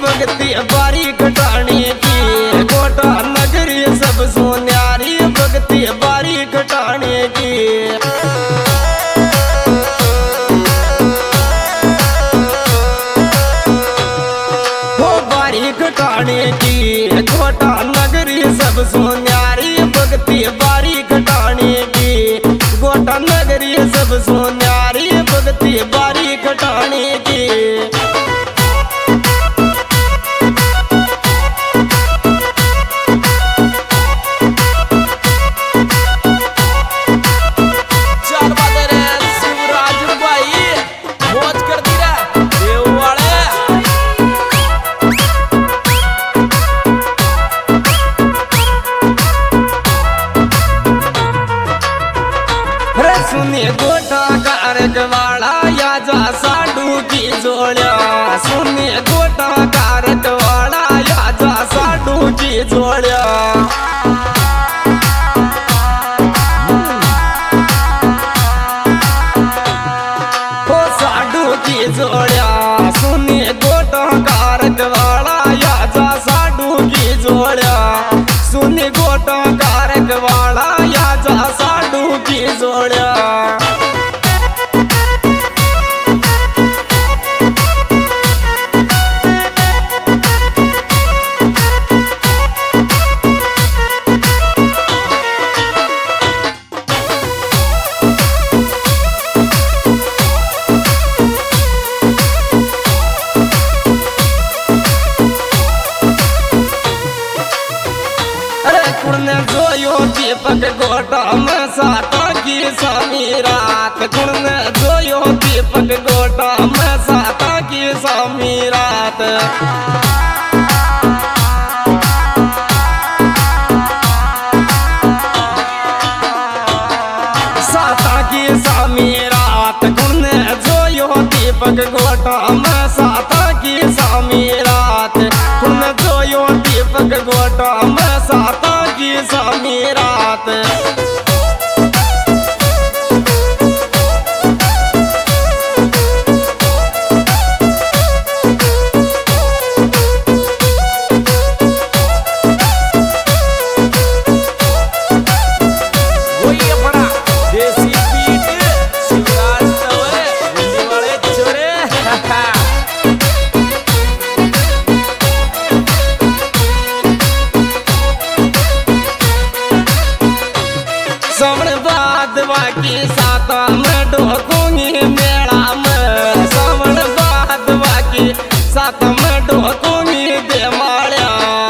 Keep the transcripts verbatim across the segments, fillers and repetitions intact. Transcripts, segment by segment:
भगती बारी घटाने की, गोटा नगरी सब सोन्यारी भगती बारी घटाने की। वो बारी घटाने की, गोटा नगरी सब सोन्यारी भगती बारी घटाने की, गोटा नगरी सब सोन्यारी भगती बारी घटाने की। सुनी गोटा कारक वाला या जा साडू की जोड़िया, सुनी गोटा कारक वाला या जा साडू की जोड़िया। ओ साडू की जोड़िया, सुनी गोटा कारक वाला या जा साडू की जोड़िया, सुनी गोटा कारक वाला या जा साडू की जोड़िया। जोयो दीपक गोटा में साता की सामी रात, गुण ने जोयो दीपक गोटा में साता की सामी रात। साता की सामी रात, गुण ने जोयो दीपक गोटा में साता की सामी रात, गुण जोयो दीपक गोटा में साता की सामी रात। की साता में ढोकूंगी मेला में, सावन बादवा की साता में ढोकूंगी देवालिया।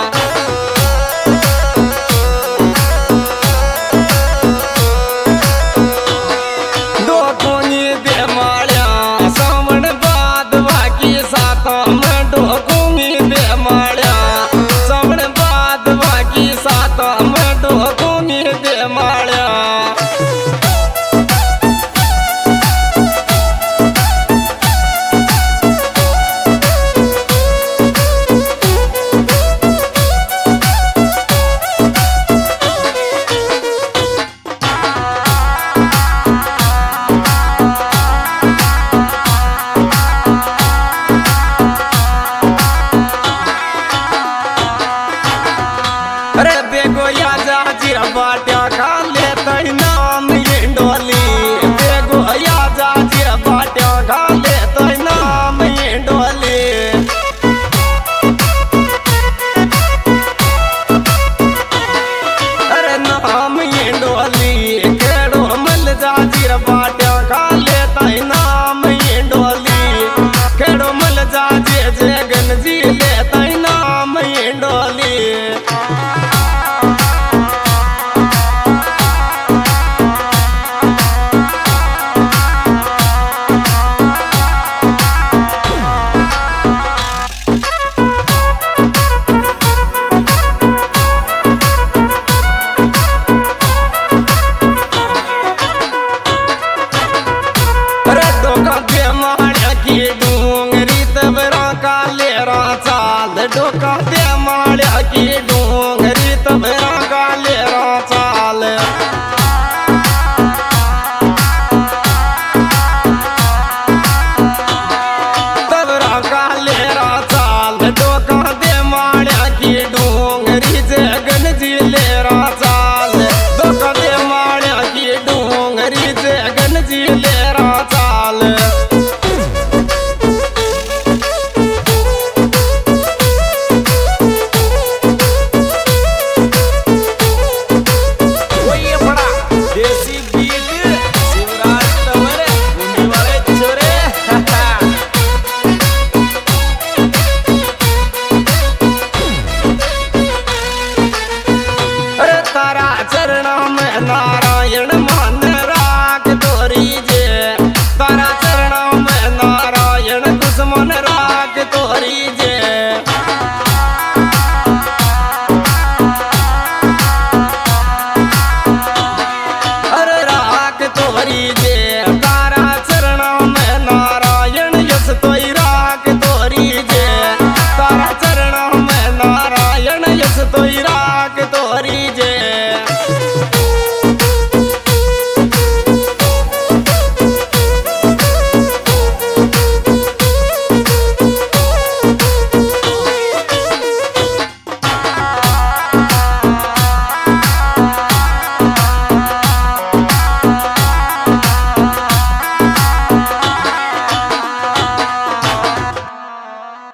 ढोकूंगी देवालिया, सावन बादवा की साता में ढोकूंगी देवालिया, सावन बादवा की साता में ढोकूंगी देवालिया। अरे बेगो या जा जिया बाट्या खा ले तई नाम इंडोली, बेगो या जा जिया बाट्या खा ले तई नाम इंडोली। अरे नाम इंडोली, केड़ो मल जा जिया बाट्या खा ले तई नाम इंडोली, केड़ो मल जा जे जगन जी ले तई नाम इंडोली। डोका